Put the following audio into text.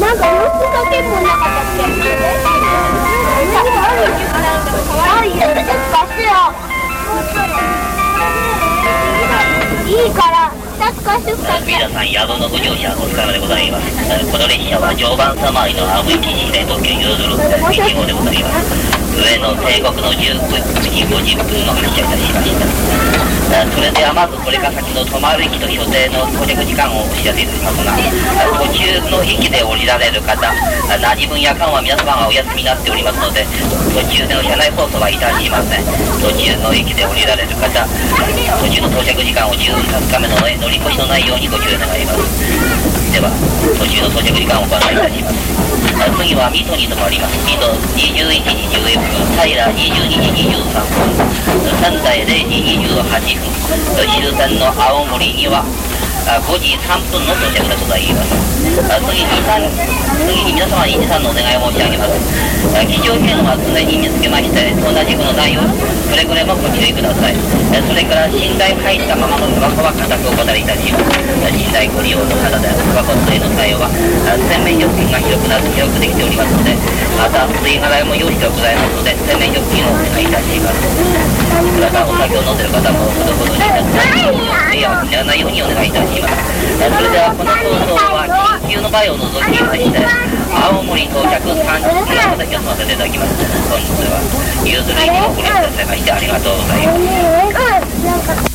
なんか4つだけもなかったっけ？あ、いいよ。いいから2つ貸して2つ。 皆さん、宿のご乗車お疲れでございます。この列車は常磐様回りの青池市で特急ゆずる1号でございます。上野帝国の19時50分の発車いたしました。それではまずこれから先の止まる駅と所定の到着時間をお知らせいたしますが、途中の駅で降りられる方、何分夜間は皆様がお休みになっておりますので、途中での車内放送はいたしません。途中の駅で降りられる方、途中の到着時間を十分確かめの上、乗り越しのないようにご注意願います。では、途中の到着時間をご案内いたします。次は水戸に止まります。水戸21時11分、平22時23分、三台0時28分、終点の青森には5時3分の到着でございます。次に皆様に2、3のお願いを申し上げます。気象圏は常に見つけまして、同じくのないようくれぐれもご注意ください。それから寝台入ったままのタバコは固くお断りいたします。寝台ご利用の方でタバコ吸いの際は洗面所付近が広くできておりますので、また吸い払いも用意してございますので、洗面所付近をお願いいたします。またお酒を飲んでいる方もほどほどにならないようにお願いいたします。それではこの放送は緊急の場合を除きまして、青森到着30分の形を済ませていただきます。本日はゆずる駅をご利用くださいましてありがとうございます。